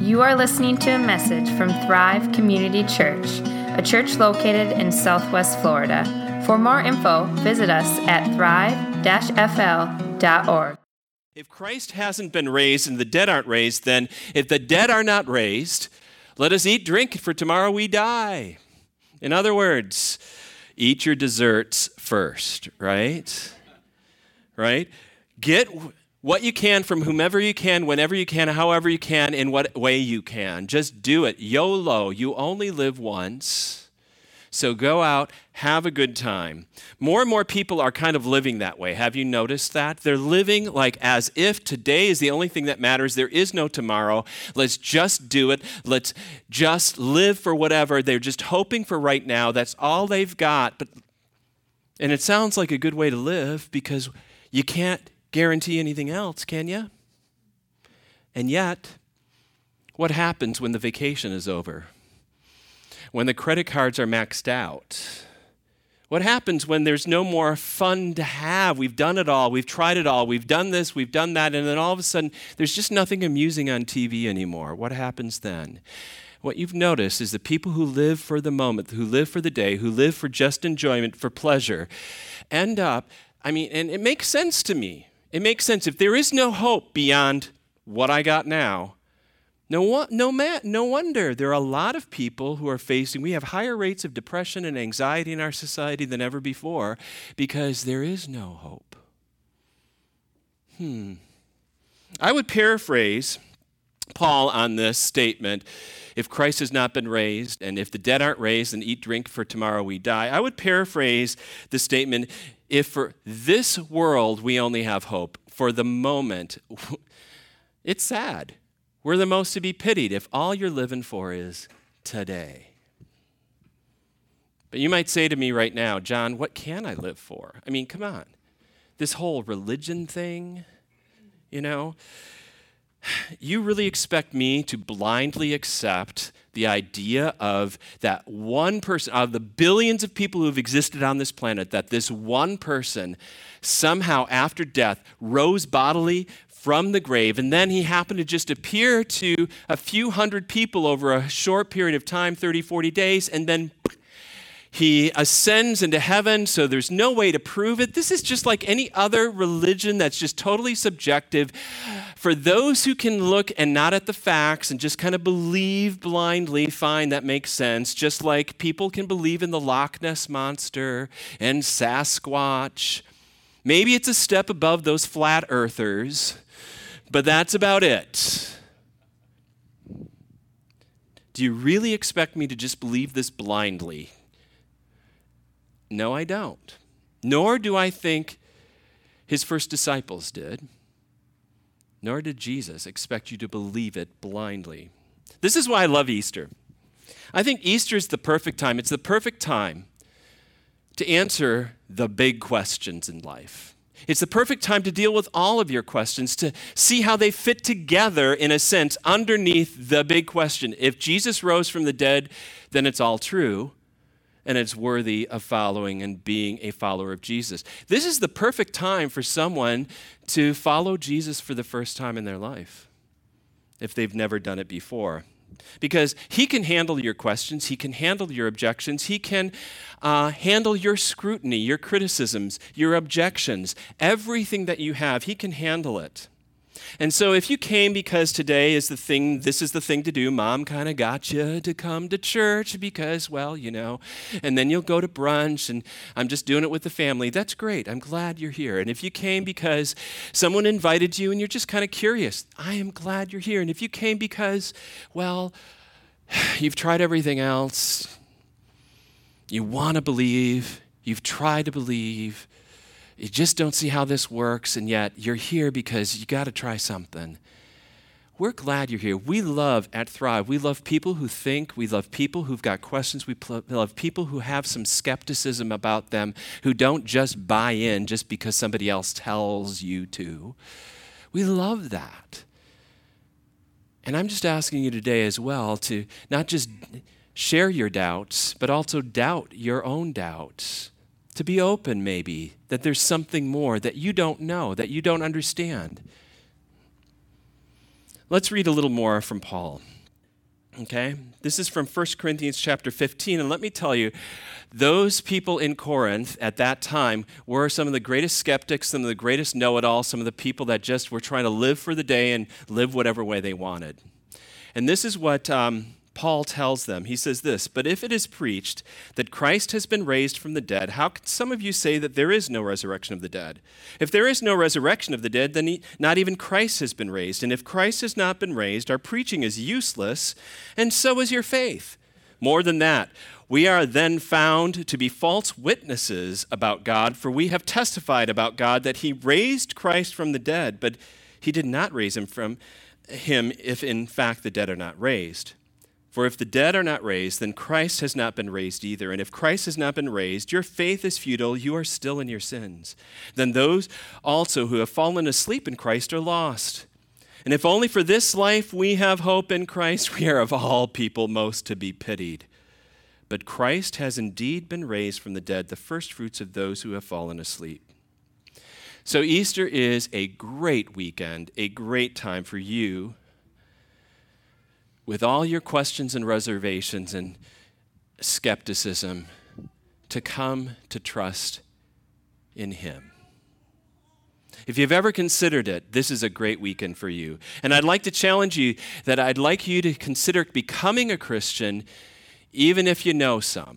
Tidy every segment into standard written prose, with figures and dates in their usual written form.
You are listening to a message from Thrive Community Church, a church located in Southwest Florida. For more info, visit us at thrive-fl.org. If Christ hasn't been raised and the dead aren't raised, then if the dead are not raised, let us eat, drink, for tomorrow we die. In other words, eat your desserts first, right? Right? Get what you can from whomever you can, whenever you can, however you can, in what way you can. Just do it. YOLO. You only live once. So go out, have a good time. More and more people are kind of living that way. Have you noticed that? They're living like as if today is the only thing that matters. There is no tomorrow. Let's just do it. Let's just live for whatever. They're just hoping for right now. That's all they've got. And it sounds like a good way to live because you can't guarantee anything else, can you? And yet, what happens when the vacation is over? When the credit cards are maxed out? What happens when there's no more fun to have? We've done it all. We've tried it all. We've done this. We've done that. And then all of a sudden, there's just nothing amusing on TV anymore. What happens then? What you've noticed is the people who live for the moment, who live for the day, who live for just enjoyment, for pleasure, end up, and it makes sense to me. It makes sense. If there is no hope beyond what I got now, no wonder there are a lot of people who are we have higher rates of depression and anxiety in our society than ever before because there is no hope. I would paraphrase Paul on this statement, if Christ has not been raised, and if the dead aren't raised, then eat, drink, for tomorrow we die. I would paraphrase the statement, if for this world we only have hope, for the moment, it's sad. We're the most to be pitied if all you're living for is today. But you might say to me right now, John, what can I live for? Come on. This whole religion thing, you really expect me to blindly accept the idea of that one person, of the billions of people who have existed on this planet, that this one person somehow after death rose bodily from the grave, and then he happened to just appear to a few hundred people over a short period of time, 30, 40 days, and then he ascends into heaven, so there's no way to prove it. This is just like any other religion that's just totally subjective. For those who can look and not at the facts and just kind of believe blindly, fine, that makes sense. Just like people can believe in the Loch Ness Monster and Sasquatch. Maybe it's a step above those flat earthers, but that's about it. Do you really expect me to just believe this blindly? No, I don't. Nor do I think his first disciples did. Nor did Jesus expect you to believe it blindly. This is why I love Easter. I think Easter is the perfect time. It's the perfect time to answer the big questions in life. It's the perfect time to deal with all of your questions, to see how they fit together, in a sense, underneath the big question. If Jesus rose from the dead, then it's all true. And it's worthy of following and being a follower of Jesus. This is the perfect time for someone to follow Jesus for the first time in their life, if they've never done it before. Because he can handle your questions, he can handle your objections, he can handle your scrutiny, your criticisms, your objections, everything that you have, he can handle it. And so if you came because today is this is the thing to do, mom kind of got you to come to church because, and then you'll go to brunch and I'm just doing it with the family, that's great. I'm glad you're here. And if you came because someone invited you and you're just kind of curious, I am glad you're here. And if you came because, you've tried everything else, you want to believe, you've tried to believe, you just don't see how this works, and yet you're here because you got to try something. We're glad you're here. We love at Thrive. We love people who think. We love people who've got questions. We love people who have some skepticism about them, who don't just buy in just because somebody else tells you to. We love that. And I'm just asking you today as well to not just share your doubts, but also doubt your own doubts. To be open, maybe, that there's something more that you don't know, that you don't understand. Let's read a little more from Paul. Okay? This is from 1 Corinthians chapter 15, and let me tell you, those people in Corinth at that time were some of the greatest skeptics, some of the greatest know-it-alls, some of the people that just were trying to live for the day and live whatever way they wanted. And this is what Paul tells them. He says this, "But if it is preached that Christ has been raised from the dead, how can some of you say that there is no resurrection of the dead? If there is no resurrection of the dead, then not even Christ has been raised. And if Christ has not been raised, our preaching is useless, and so is your faith. More than that, we are then found to be false witnesses about God, for we have testified about God that he raised Christ from the dead, but he did not raise him if in fact the dead are not raised. For if the dead are not raised, then Christ has not been raised either. And if Christ has not been raised, your faith is futile, you are still in your sins. Then those also who have fallen asleep in Christ are lost. And if only for this life we have hope in Christ, we are of all people most to be pitied. But Christ has indeed been raised from the dead, the first fruits of those who have fallen asleep." So Easter is a great weekend, a great time for you, with all your questions and reservations and skepticism, to come to trust in him. If you've ever considered it, this is a great weekend for you. And I'd like to challenge you that I'd like you to consider becoming a Christian even if you know some.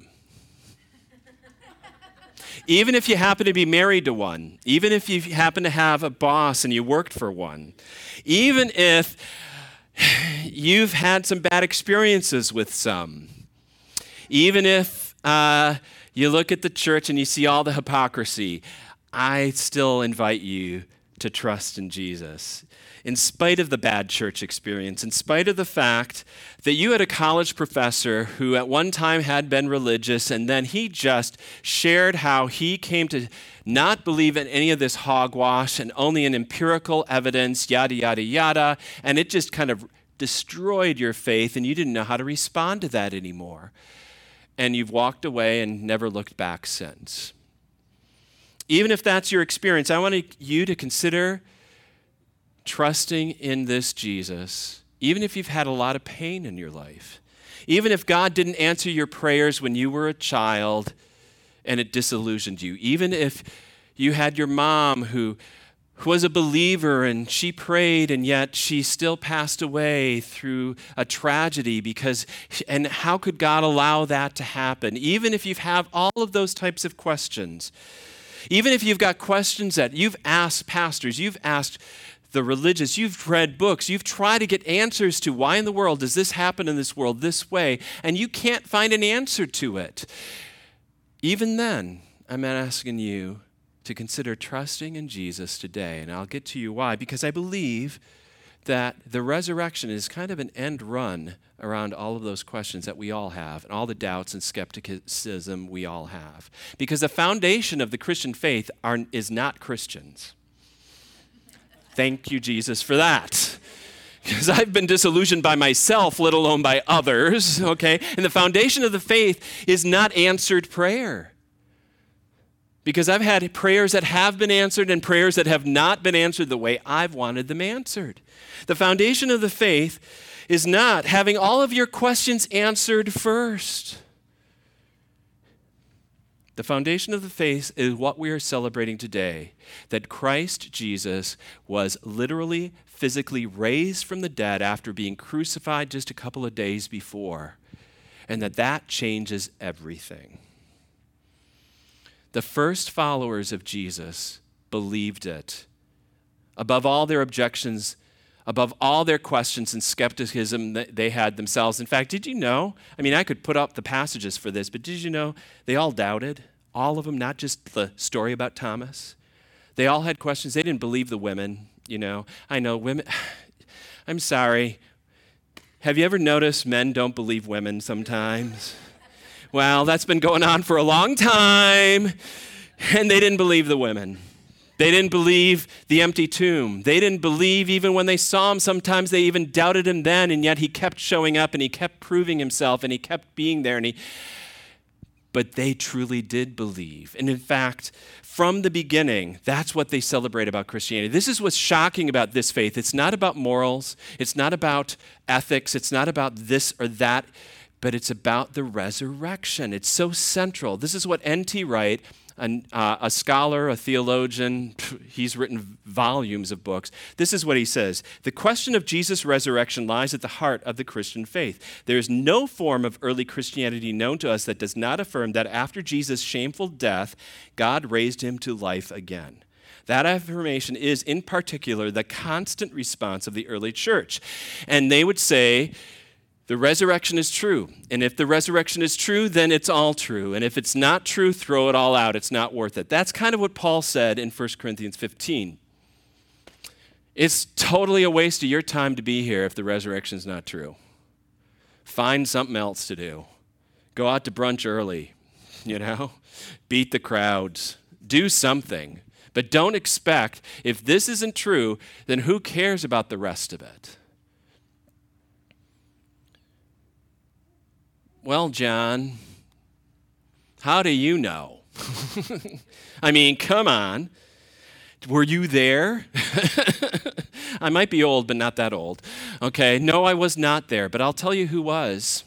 Even if you happen to be married to one. Even if you happen to have a boss and you worked for one. Even if you've had some bad experiences with some. Even if you look at the church and you see all the hypocrisy, I still invite you to trust in Jesus. In spite of the bad church experience, in spite of the fact that you had a college professor who at one time had been religious, and then he just shared how he came to not believe in any of this hogwash and only in empirical evidence, yada, yada, yada, and it just kind of destroyed your faith, and you didn't know how to respond to that anymore. And you've walked away and never looked back since. Even if that's your experience, I want you to consider trusting in this Jesus, even if you've had a lot of pain in your life. Even if God didn't answer your prayers when you were a child and it disillusioned you. Even if you had your mom who was a believer and she prayed and yet she still passed away through a tragedy and how could God allow that to happen? Even if you have all of those types of questions, even if you've got questions that you've asked pastors, you've asked the religious, you've read books, you've tried to get answers to why in the world does this happen in this world this way, and you can't find an answer to it. Even then, I'm asking you to consider trusting in Jesus today, and I'll get to you why, because I believe that the resurrection is kind of an end run around all of those questions that we all have and all the doubts and skepticism we all have. Because the foundation of the Christian faith is not Christians. Thank you, Jesus, for that. Because I've been disillusioned by myself, let alone by others, okay? And the foundation of the faith is not answered prayer. Because I've had prayers that have been answered and prayers that have not been answered the way I've wanted them answered. The foundation of the faith is not having all of your questions answered first. The foundation of the faith is what we are celebrating today, that Christ Jesus was literally, physically raised from the dead after being crucified just a couple of days before, and that changes everything. The first followers of Jesus believed it. Above all their objections, above all their questions and skepticism that they had themselves. In fact, did you know? I mean, I could put up the passages for this, but did you know they all doubted? All of them, not just the story about Thomas. They all had questions. They didn't believe the women, you know. I know women, I'm sorry. Have you ever noticed men don't believe women sometimes? Well, that's been going on for a long time, and they didn't believe the women. They didn't believe the empty tomb. They didn't believe even when they saw him. Sometimes they even doubted him then, and yet he kept showing up, and he kept proving himself, and he kept being there. but they truly did believe. And in fact, from the beginning, that's what they celebrate about Christianity. This is what's shocking about this faith. It's not about morals. It's not about ethics. It's not about this or that, but it's about the resurrection. It's so central. This is what N.T. Wright, a scholar, a theologian, he's written volumes of books. This is what he says. The question of Jesus' resurrection lies at the heart of the Christian faith. There is no form of early Christianity known to us that does not affirm that after Jesus' shameful death, God raised him to life again. That affirmation is, in particular, the constant response of the early church. And they would say, the resurrection is true. And if the resurrection is true, then it's all true. And if it's not true, throw it all out. It's not worth it. That's kind of what Paul said in 1 Corinthians 15. It's totally a waste of your time to be here if the resurrection is not true. Find something else to do. Go out to brunch early, beat the crowds, do something. But don't expect, if this isn't true, then who cares about the rest of it? Well, John, how do you know? I mean, come on. Were you there? I might be old, but not that old. Okay, no, I was not there, but I'll tell you who was.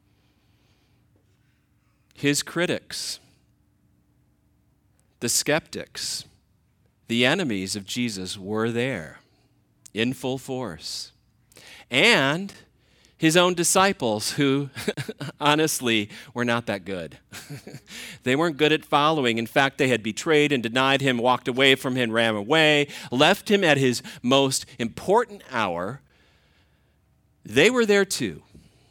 His critics, the skeptics, the enemies of Jesus were there in full force. And his own disciples who, honestly, were not that good. They weren't good at following. In fact, they had betrayed and denied him, walked away from him, ran away, left him at his most important hour. They were there too.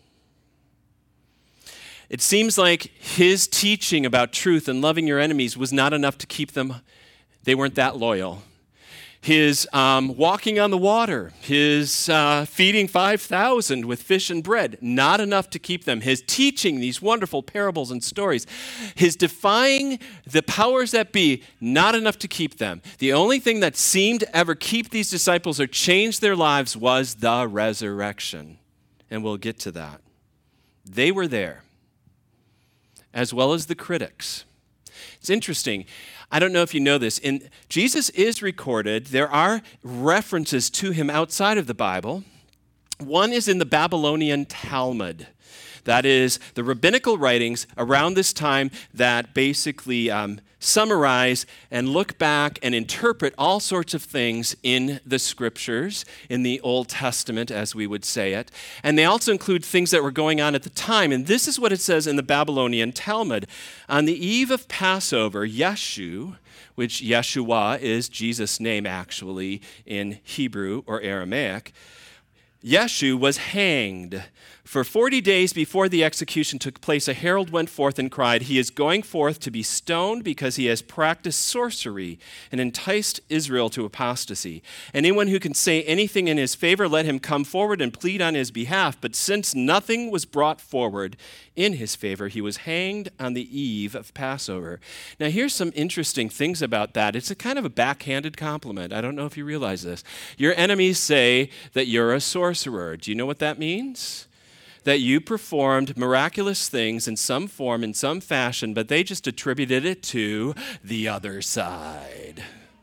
It seems like his teaching about truth and loving your enemies was not enough to keep them. They weren't that loyal. His walking on the water, his feeding 5,000 with fish and bread, not enough to keep them. His teaching these wonderful parables and stories, his defying the powers that be, not enough to keep them. The only thing that seemed to ever keep these disciples or change their lives was the resurrection. And we'll get to that. They were there, as well as the critics. It's interesting. I don't know if you know this. Jesus is recorded. There are references to him outside of the Bible. One is in the Babylonian Talmud. That is the rabbinical writings around this time that basically summarize and look back and interpret all sorts of things in the scriptures, in the Old Testament, as we would say it. And they also include things that were going on at the time. And this is what it says in the Babylonian Talmud. On the eve of Passover, Yeshu, which Yeshua is Jesus' name actually in Hebrew or Aramaic, Yeshu was hanged. For 40 days before the execution took place, a herald went forth and cried, "He is going forth to be stoned because he has practiced sorcery and enticed Israel to apostasy. Anyone who can say anything in his favor, let him come forward and plead on his behalf." But since nothing was brought forward in his favor, he was hanged on the eve of Passover. Now, here's some interesting things about that. It's a kind of a backhanded compliment. I don't know if you realize this. Your enemies say that you're a sorcerer. Do you know what that means? That you performed miraculous things in some form, in some fashion, but they just attributed it to the other side.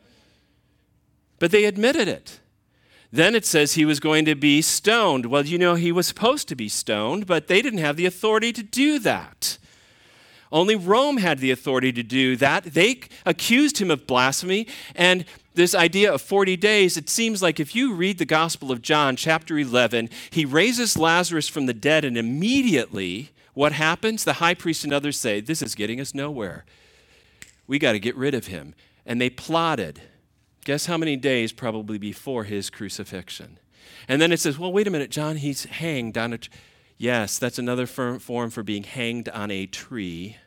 But they admitted it. Then it says he was going to be stoned. Well, he was supposed to be stoned, but they didn't have the authority to do that. Only Rome had the authority to do that. They accused him of blasphemy, and this idea of 40 days, it seems like if you read the Gospel of John, chapter 11, he raises Lazarus from the dead, and immediately what happens? The high priest and others say, this is getting us nowhere. We got to get rid of him. And they plotted. Guess how many days probably before his crucifixion? And then it says, well, wait a minute, John, he's hanged on a tree. Yes, that's another form for being hanged on a tree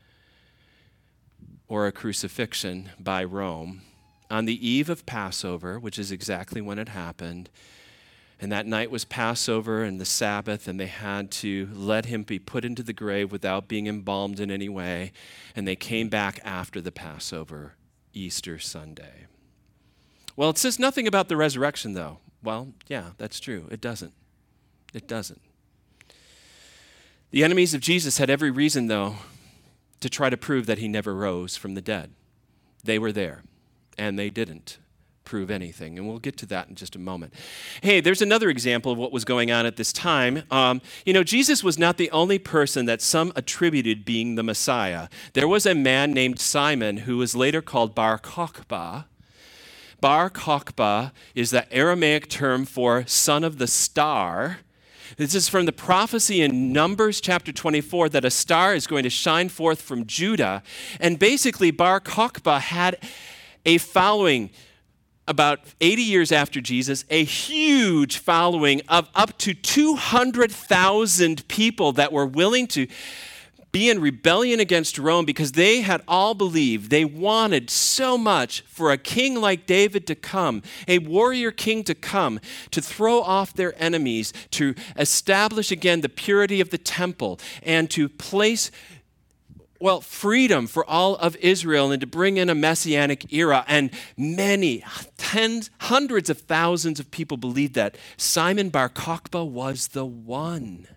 or a crucifixion by Rome. On the eve of Passover, which is exactly when it happened, and that night was Passover and the Sabbath, and they had to let him be put into the grave without being embalmed in any way, and they came back after the Passover, Easter Sunday. Well, it says nothing about the resurrection, though. Well, yeah, that's true. It doesn't. It doesn't. The enemies of Jesus had every reason, though, to try to prove that he never rose from the dead. They were there, and they didn't prove anything. And we'll get to that in just a moment. Hey, there's another example of what was going on at this time. Jesus was not the only person that some attributed being the Messiah. There was a man named Simon who was later called Bar Kokhba. Bar Kokhba is the Aramaic term for son of the star. This is from the prophecy in Numbers chapter 24 that a star is going to shine forth from Judah. And basically, Bar Kokhba had a following about 80 years after Jesus, a huge following of up to 200,000 people that were willing to be in rebellion against Rome because they had all believed, they wanted so much for a king like David to come, a warrior king to come, to throw off their enemies, to establish again the purity of the temple, and to place freedom for all of Israel and to bring in a messianic era. And many, hundreds of thousands of people believed that Simon Bar Kokhba was the one.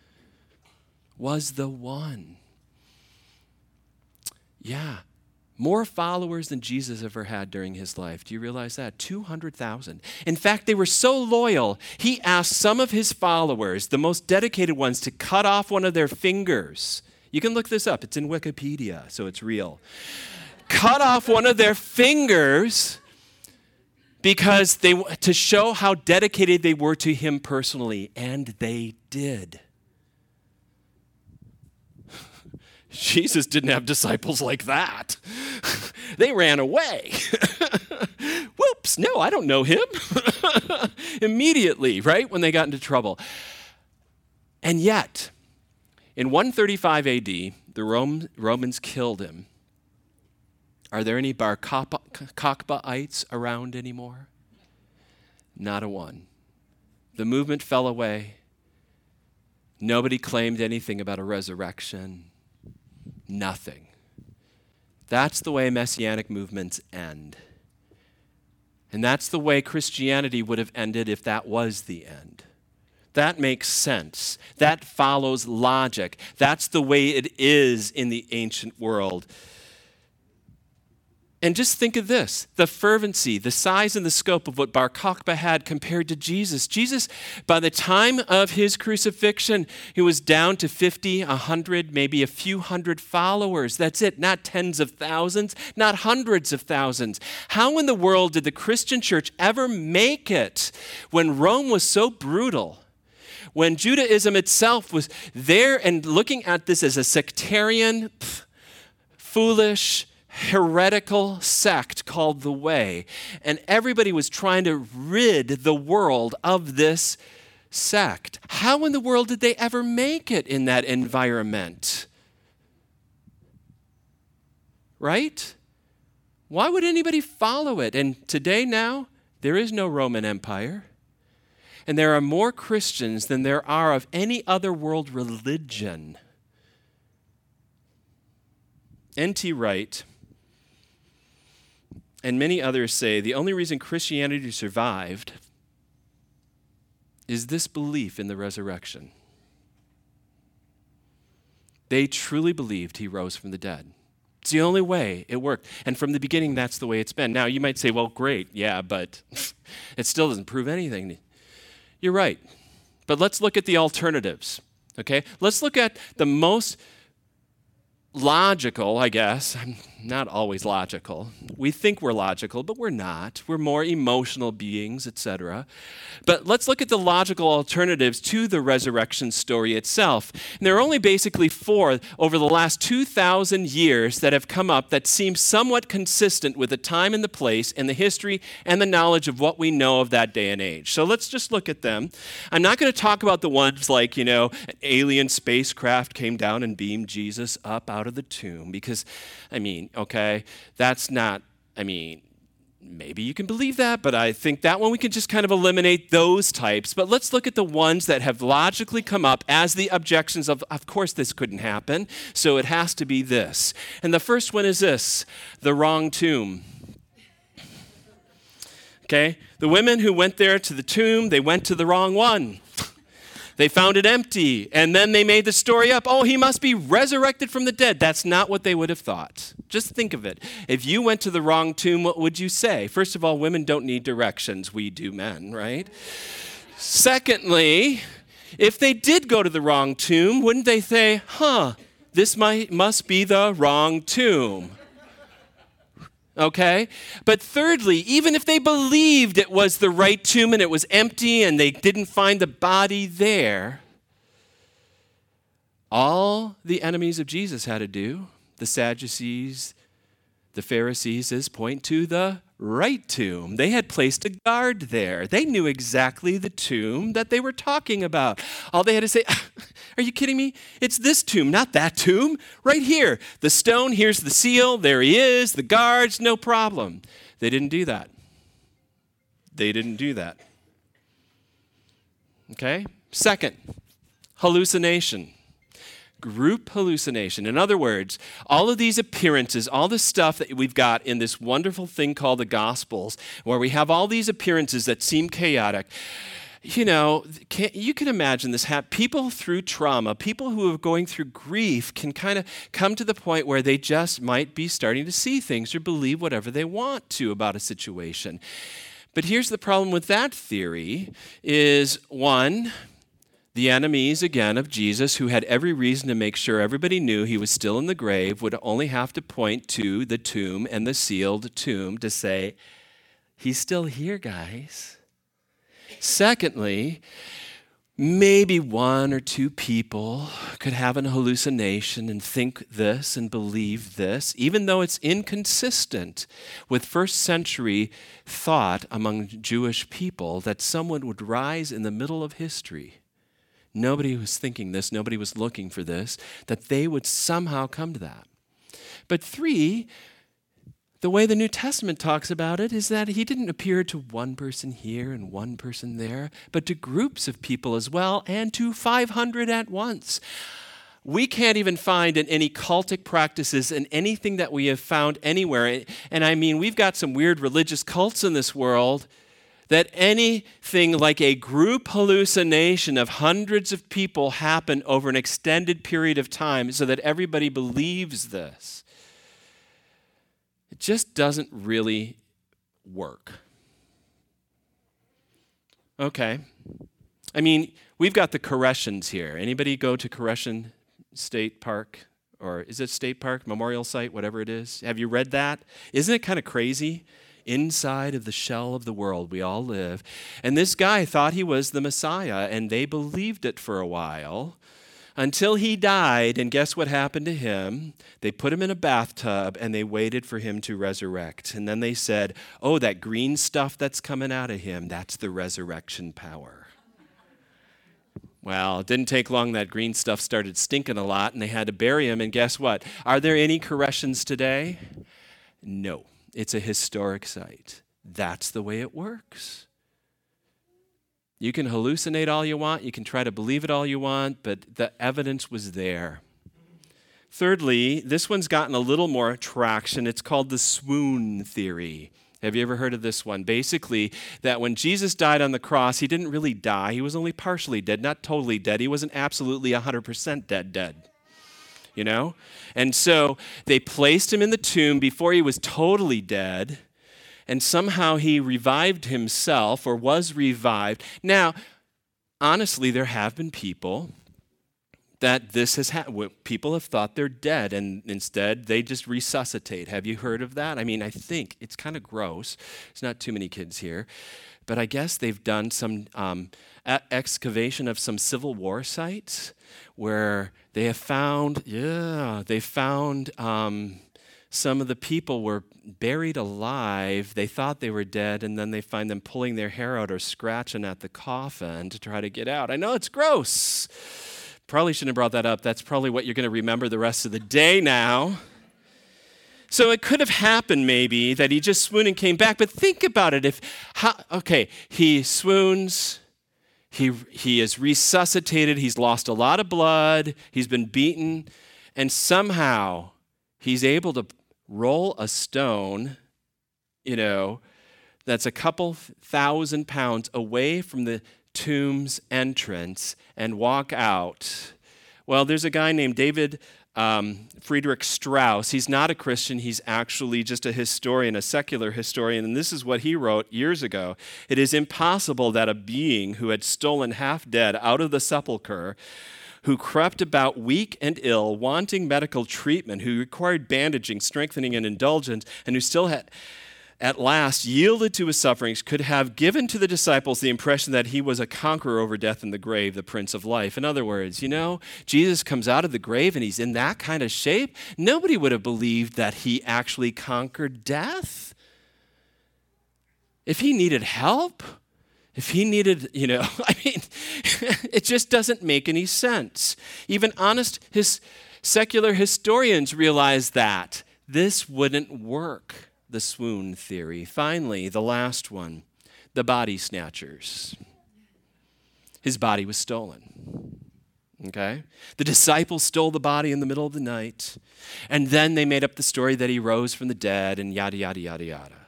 Yeah. More followers than Jesus ever had during his life. Do you realize that? 200,000. In fact, they were so loyal, he asked some of his followers, the most dedicated ones, to cut off one of their fingers. You can look this up. It's in Wikipedia, so it's real. Cut off one of their fingers to show how dedicated they were to him personally, and they did. Jesus didn't have disciples like that. They ran away. Whoops, no, I don't know him. Immediately, right, when they got into trouble. And yet, in 135 AD, the Romans killed him. Are there any Bar Kokhbaites around anymore? Not a one. The movement fell away. Nobody claimed anything about a resurrection. Nothing. That's the way messianic movements end. And that's the way Christianity would have ended if that was the end. That makes sense. That follows logic. That's the way it is in the ancient world. And just think of this, the fervency, the size and the scope of what Bar Kokhba had compared to Jesus. Jesus, by the time of his crucifixion, he was down to 50, 100, maybe a few hundred followers. That's it, not tens of thousands, not hundreds of thousands. How in the world did the Christian church ever make it when Rome was so brutal? When Judaism itself was there and looking at this as a sectarian, foolish, heretical sect called the Way. And everybody was trying to rid the world of this sect. How in the world did they ever make it in that environment? Right? Why would anybody follow it? And today now, there is no Roman Empire. And there are more Christians than there are of any other world religion. N.T. Wright and many others say the only reason Christianity survived is this belief in the resurrection. They truly believed he rose from the dead. It's the only way it worked. And from the beginning, that's the way it's been. Now, you might say, well, great, yeah, but it still doesn't prove anything. You're right. But let's look at the alternatives, okay? Let's look at the most logical, I guess. I'm not always logical. We think we're logical, but we're not. We're more emotional beings, etc. But let's look at the logical alternatives to the resurrection story itself. And there are only basically 4 over the last 2,000 years that have come up that seem somewhat consistent with the time and the place and the history and the knowledge of what we know of that day and age. So let's just look at them. I'm not going to talk about the ones like, an alien spacecraft came down and beamed Jesus up out of the tomb because, that's not, maybe you can believe that, but I think that one we can just kind of eliminate those types. But let's look at the ones that have logically come up as the objections of course this couldn't happen, so it has to be this. And the first one is this, the wrong tomb. Okay? The women who went there to the tomb, they went to the wrong one. They found it empty, and then they made the story up. Oh, he must be resurrected from the dead. That's not what they would have thought. Just think of it. If you went to the wrong tomb, what would you say? First of all, women don't need directions. We do men, right? Secondly, if they did go to the wrong tomb, wouldn't they say, this must be the wrong tomb? Okay? But thirdly, even if they believed it was the right tomb and it was empty and they didn't find the body there, all the enemies of Jesus had to do, the Sadducees, the Pharisees, is point to the right tomb. They had placed a guard there. They knew exactly the tomb that they were talking about. All they had to say, are you kidding me? It's this tomb, not that tomb. Right here. The stone, here's the seal, there he is, the guards, no problem. They didn't do that. They didn't do that. Okay? Second, hallucination. Group hallucination. In other words, all of these appearances, all the stuff that we've got in this wonderful thing called the Gospels, where we have all these appearances that seem chaotic, you can imagine this happen. People through trauma, people who are going through grief can kind of come to the point where they just might be starting to see things or believe whatever they want to about a situation. But here's the problem with that theory is, one, the enemies, again, of Jesus, who had every reason to make sure everybody knew he was still in the grave, would only have to point to the tomb and the sealed tomb to say, he's still here, guys. Secondly, maybe one or two people could have an hallucination and think this and believe this, even though it's inconsistent with first century thought among Jewish people that someone would rise in the middle of history. Nobody was thinking this, nobody was looking for this, that they would somehow come to that. But three, the way the New Testament talks about it is that he didn't appear to one person here and one person there, but to groups of people as well, and to 500 at once. We can't even find in any cultic practices in anything that we have found anywhere. And I mean, we've got some weird religious cults in this world, that anything like a group hallucination of hundreds of people happen over an extended period of time so that everybody believes this. It just doesn't really work. Okay. I mean, we've got the Koreshans here. Anybody go to Koreshan State Park? Or is it State Park, Memorial Site, whatever it is? Have you read that? Isn't it kind of crazy? Inside of the shell of the world we all live. And this guy thought he was the Messiah, and they believed it for a while until he died. And guess what happened to him? They put him in a bathtub, and they waited for him to resurrect. And then they said, oh, that green stuff that's coming out of him, that's the resurrection power. Well, it didn't take long. That green stuff started stinking a lot, and they had to bury him. And guess what? Are there any Koreshans today? No. It's a historic site. That's the way it works. You can hallucinate all you want. You can try to believe it all you want, but the evidence was there. Thirdly, this one's gotten a little more traction. It's called the swoon theory. Have you ever heard of this one? Basically, that when Jesus died on the cross, he didn't really die. He was only partially dead, not totally dead. He wasn't absolutely 100% dead. You know? And so they placed him in the tomb before he was totally dead, and somehow he revived himself or was revived. Now, honestly, there have been people that this has happened. People have thought they're dead, and instead they just resuscitate. Have you heard of that? I mean, I think it's kind of gross. There's not too many kids here. But I guess they've done some excavation of some Civil War sites where they have found, some of the people were buried alive. They thought they were dead, and then they find them pulling their hair out or scratching at the coffin to try to get out. I know it's gross. Probably shouldn't have brought that up. That's probably what you're going to remember the rest of the day now. So it could have happened maybe that he just swooned and came back. But think about it. He swoons. He is resuscitated. He's lost a lot of blood. He's been beaten. And somehow he's able to roll a stone, that's a couple 1,000 pounds away from the tomb's entrance and walk out? Well, there's a guy named David Friedrich Strauss. He's not a Christian. He's actually just a historian, a secular historian. And this is what he wrote years ago. It is impossible that a being who had stolen half dead out of the sepulchre, who crept about weak and ill, wanting medical treatment, who required bandaging, strengthening, and indulgence, and who still had at last yielded to his sufferings, could have given to the disciples the impression that he was a conqueror over death and the grave, the Prince of Life. In other words, Jesus comes out of the grave and he's in that kind of shape. Nobody would have believed that he actually conquered death. If he needed help, if he needed, it just doesn't make any sense. Even honest secular historians realize that this wouldn't work. The swoon theory. Finally, the last one, the body snatchers. His body was stolen. Okay? The disciples stole the body in the middle of the night, and then they made up the story that he rose from the dead and yada, yada, yada, yada.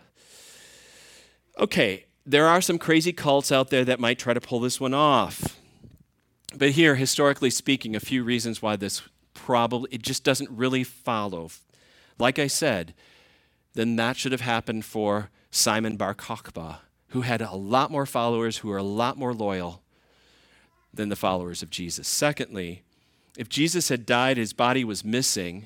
Okay, there are some crazy cults out there that might try to pull this one off. But here, historically speaking, a few reasons why this it just doesn't really follow. Like I said, then that should have happened for Simon Bar Kokhba, who had a lot more followers, who are a lot more loyal than the followers of Jesus. Secondly, if Jesus had died, his body was missing,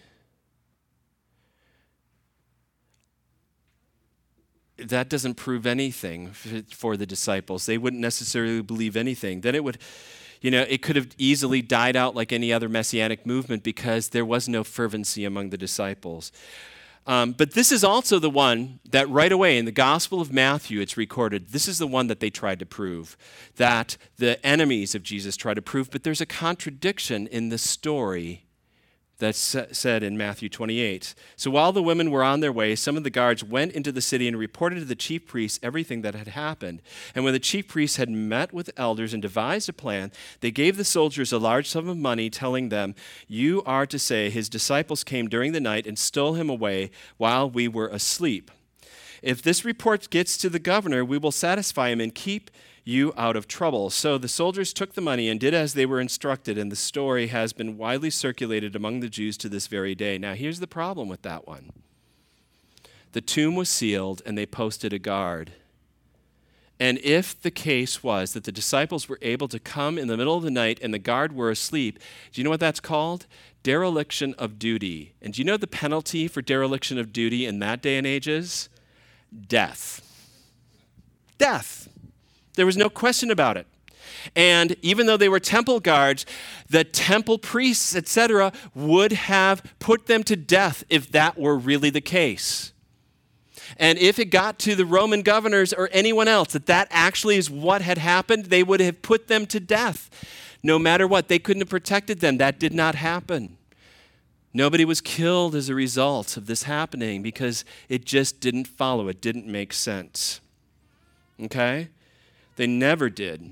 that doesn't prove anything for the disciples. They wouldn't necessarily believe anything. Then it would, it could have easily died out like any other messianic movement because there was no fervency among the disciples. But this is also the one that right away in the Gospel of Matthew, it's recorded, this is the one that they tried to prove, that the enemies of Jesus tried to prove, but there's a contradiction in the story that's said in Matthew 28. So while the women were on their way, some of the guards went into the city and reported to the chief priests everything that had happened. And when the chief priests had met with elders and devised a plan, they gave the soldiers a large sum of money, telling them, "You are to say, his disciples came during the night and stole him away while we were asleep. If this report gets to the governor, we will satisfy him and keep you out of trouble." So the soldiers took the money and did as they were instructed, and the story has been widely circulated among the Jews to this very day. Now, here's the problem with that one. The tomb was sealed, and they posted a guard. And if the case was that the disciples were able to come in the middle of the night and the guard were asleep, do you know what that's called? Dereliction of duty. And do you know the penalty for dereliction of duty in that day and age is? Death. Death. There was no question about it. And even though they were temple guards, the temple priests, etc., would have put them to death if that were really the case. And if it got to the Roman governors or anyone else that actually is what had happened, they would have put them to death. No matter what, they couldn't have protected them. That did not happen. Nobody was killed as a result of this happening because it just didn't follow. It didn't make sense. Okay? They never did.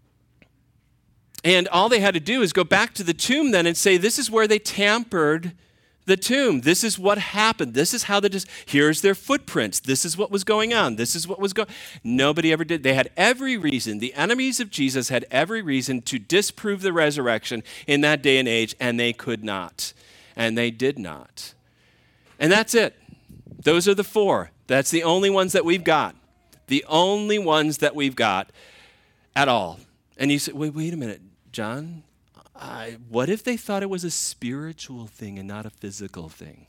And all they had to do is go back to the tomb then and say, this is where they tampered the tomb. This is what happened. This is how here's their footprints. This is what was going on. This is what was going. Nobody ever did. They had every reason. The enemies of Jesus had every reason to disprove the resurrection in that day and age, and they could not. And they did not. And that's it. Those are the four. That's the only ones that we've got. The only ones that we've got at all. And you say, wait a minute, John. What if they thought it was a spiritual thing and not a physical thing?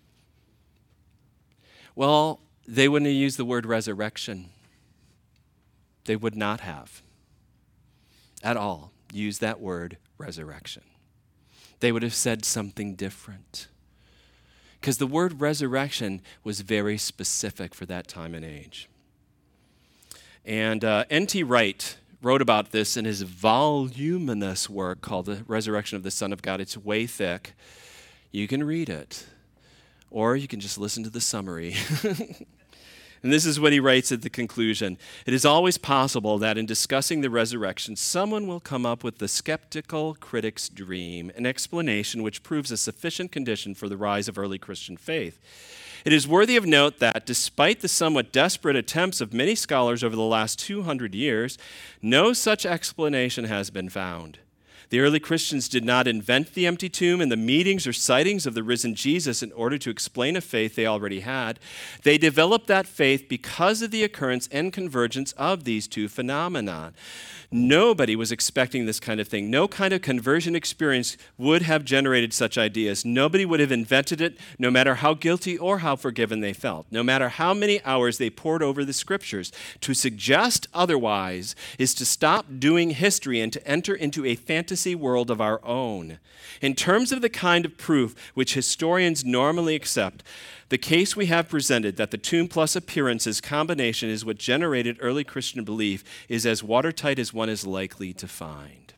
Well, they wouldn't have used the word resurrection. They would not have at all used that word resurrection. They would have said something different. Because the word resurrection was very specific for that time and age. And N.T. Wright wrote about this in his voluminous work called The Resurrection of the Son of God. It's way thick. You can read it, or you can just listen to the summary. And this is what he writes at the conclusion. It is always possible that in discussing the resurrection, someone will come up with the skeptical critic's dream, an explanation which proves a sufficient condition for the rise of early Christian faith. It is worthy of note that, despite the somewhat desperate attempts of many scholars over the last 200 years, no such explanation has been found. The early Christians did not invent the empty tomb and the meetings or sightings of the risen Jesus in order to explain a faith they already had. They developed that faith because of the occurrence and convergence of these two phenomena. Nobody was expecting this kind of thing. No kind of conversion experience would have generated such ideas. Nobody would have invented it, no matter how guilty or how forgiven they felt, no matter how many hours they pored over the scriptures. To suggest otherwise is to stop doing history and to enter into a fantasy world of our own. In terms of the kind of proof which historians normally accept, the case we have presented that the tomb plus appearances combination is what generated early Christian belief is as watertight as one is likely to find.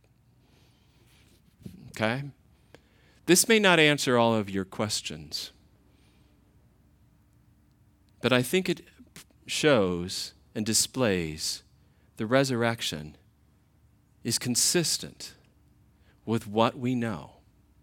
Okay? This may not answer all of your questions, but I think it shows and displays the resurrection is consistent with what we know.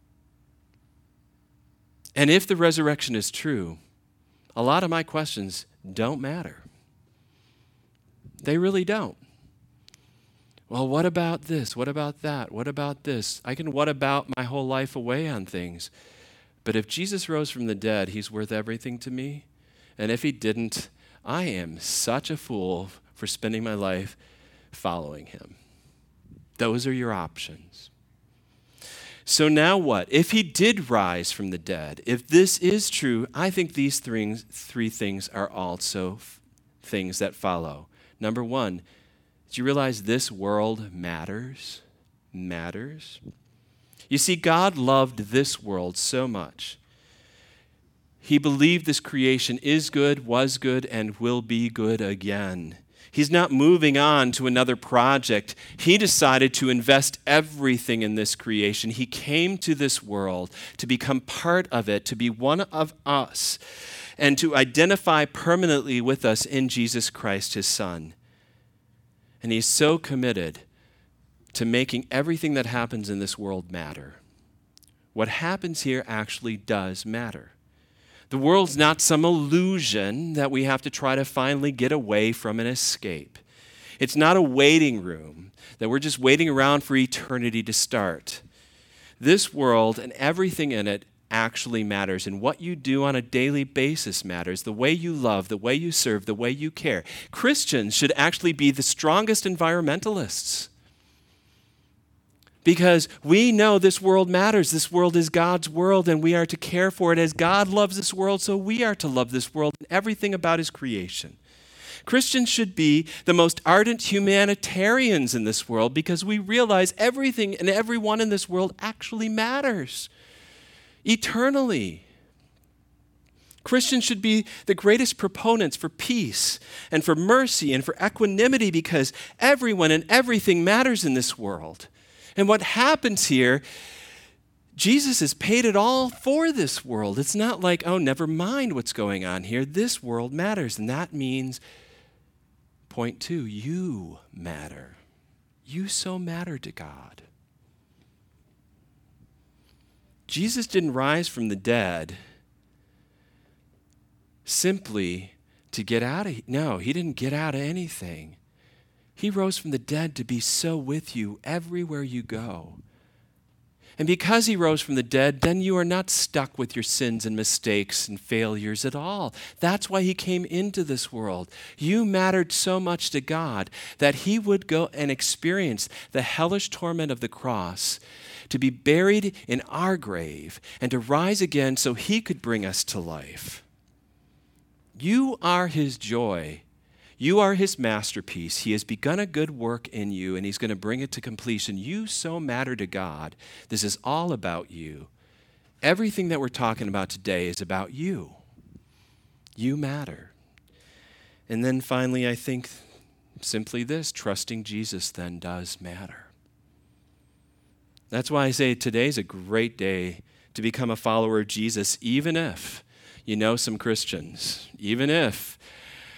And if the resurrection is true, a lot of my questions don't matter. They really don't. Well, what about this? What about that? What about this? I can what about my whole life away on things. But if Jesus rose from the dead, he's worth everything to me. And if he didn't, I am such a fool for spending my life following him. Those are your options. So now what? If he did rise from the dead, if this is true, I think these three things are also things that follow. Number one, did you realize this world matters? Matters? You see, God loved this world so much. He believed this creation is good, was good, and will be good again. He's not moving on to another project. He decided to invest everything in this creation. He came to this world to become part of it, to be one of us, and to identify permanently with us in Jesus Christ, his Son. And he's so committed to making everything that happens in this world matter. What happens here actually does matter. The world's not some illusion that we have to try to finally get away from and escape. It's not a waiting room that we're just waiting around for eternity to start. This world and everything in it actually matters, and what you do on a daily basis matters. The way you love, the way you serve, the way you care. Christians should actually be the strongest environmentalists. Because we know this world matters. This world is God's world, and we are to care for it as God loves this world, so we are to love this world and everything about his creation. Christians should be the most ardent humanitarians in this world because we realize everything and everyone in this world actually matters eternally. Christians should be the greatest proponents for peace and for mercy and for equanimity because everyone and everything matters in this world. And what happens here, Jesus has paid it all for this world. It's not like, oh, never mind what's going on here. This world matters. And that means, point two, you matter. You so matter to God. Jesus didn't rise from the dead simply to get out of, no, he didn't get out of anything. He rose from the dead to be so with you everywhere you go. And because he rose from the dead, then you are not stuck with your sins and mistakes and failures at all. That's why he came into this world. You mattered so much to God that he would go and experience the hellish torment of the cross, to be buried in our grave and to rise again so he could bring us to life. You are his joy. You are his masterpiece. He has begun a good work in you, and he's going to bring it to completion. You so matter to God. This is all about you. Everything that we're talking about today is about you. You matter. And then finally, I think simply this, trusting Jesus then does matter. That's why I say today's a great day to become a follower of Jesus, even if you know some Christians, even if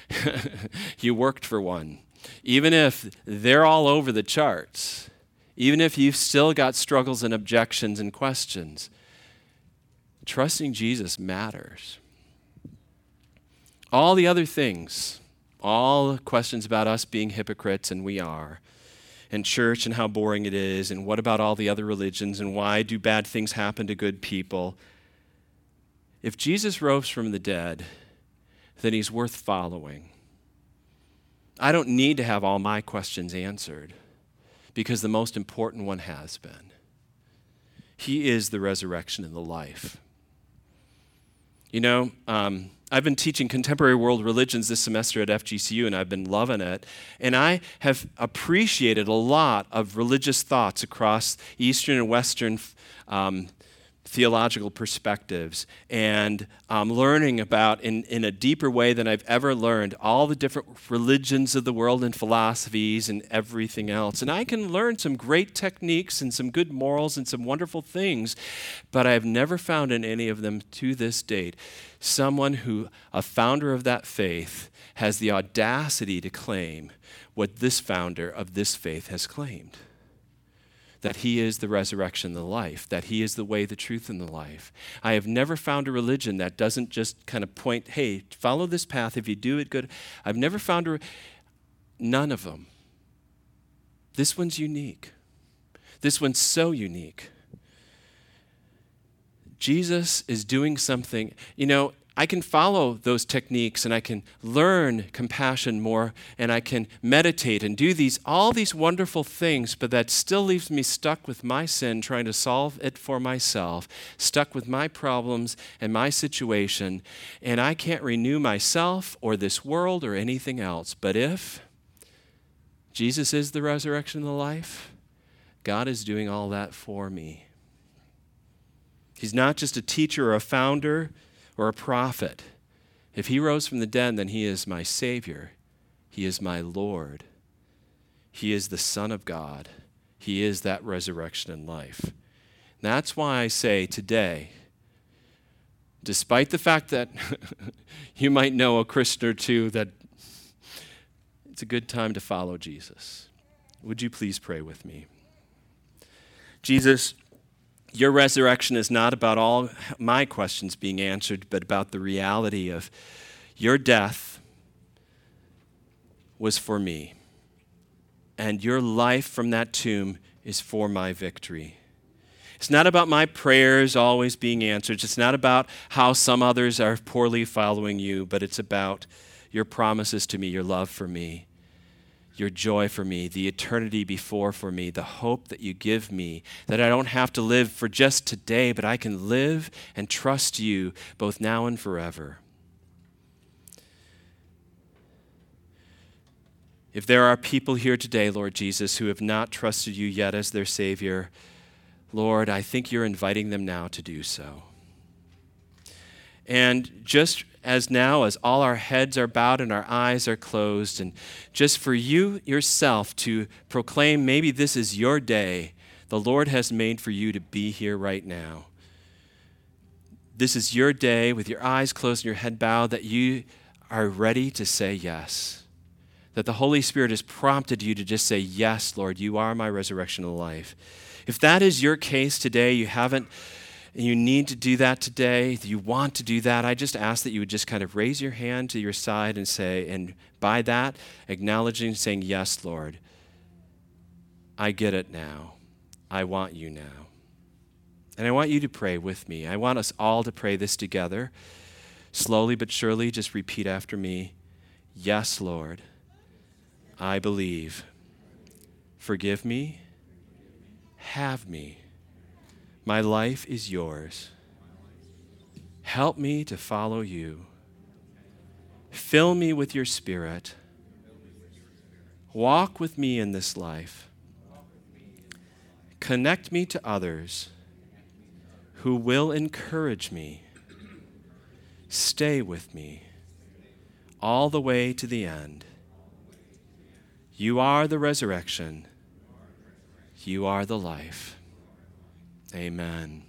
you worked for one, even if they're all over the charts, even if you've still got struggles and objections and questions, trusting Jesus matters. All the other things, all questions about us being hypocrites, and we are, and church and how boring it is, and what about all the other religions, and why do bad things happen to good people? If Jesus rose from the dead, then he's worth following. I don't need to have all my questions answered because the most important one has been. He is the resurrection and the life. You know, I've been teaching contemporary world religions this semester at FGCU, and I've been loving it. And I have appreciated a lot of religious thoughts across Eastern and Western theological perspectives, and learning about, in a deeper way than I've ever learned, all the different religions of the world and philosophies and everything else. And I can learn some great techniques and some good morals and some wonderful things, but I've never found in any of them to this date someone who, a founder of that faith, has the audacity to claim what this founder of this faith has claimed. That he is the resurrection and the life, that he is the way, the truth, and the life. I have never found a religion that doesn't just kind of point, hey, follow this path, if you do it, good. I've never found none of them. This one's unique. This one's so unique. Jesus is doing something, I can follow those techniques and I can learn compassion more and I can meditate and do all these wonderful things, but that still leaves me stuck with my sin, trying to solve it for myself, stuck with my problems and my situation, and I can't renew myself or this world or anything else. But if Jesus is the resurrection and the life, God is doing all that for me. He's not just a teacher or a founder or a prophet. If he rose from the dead, then he is my Savior. He is my Lord. He is the Son of God. He is that resurrection and life. And that's why I say today, despite the fact that you might know a Christian or two, that it's a good time to follow Jesus. Would you please pray with me? Jesus, your resurrection is not about all my questions being answered, but about the reality of your death was for me, and your life from that tomb is for my victory. It's not about my prayers always being answered. It's not about how some others are poorly following you, but it's about your promises to me, your love for me, your joy for me, the eternity before for me, the hope that you give me, that I don't have to live for just today, but I can live and trust you both now and forever. If there are people here today, Lord Jesus, who have not trusted you yet as their Savior, Lord, I think you're inviting them now to do so. And just as now, as all our heads are bowed and our eyes are closed, and just for you yourself to proclaim, maybe this is your day, the Lord has made for you to be here right now. This is your day with your eyes closed and your head bowed, that you are ready to say yes. That the Holy Spirit has prompted you to just say, yes, Lord, you are my resurrection and life. If that is your case today, you need to do that today, you want to do that, I just ask that you would just kind of raise your hand to your side and say, and by that, acknowledging, saying, yes, Lord, I get it now. I want you now. And I want you to pray with me. I want us all to pray this together. Slowly but surely, just repeat after me. Yes, Lord, I believe. Forgive me. Have me. My life is yours. Help me to follow you. Fill me with your Spirit. Walk with me in this life. Connect me to others who will encourage me. Stay with me all the way to the end. You are the resurrection. You are the life. Amen.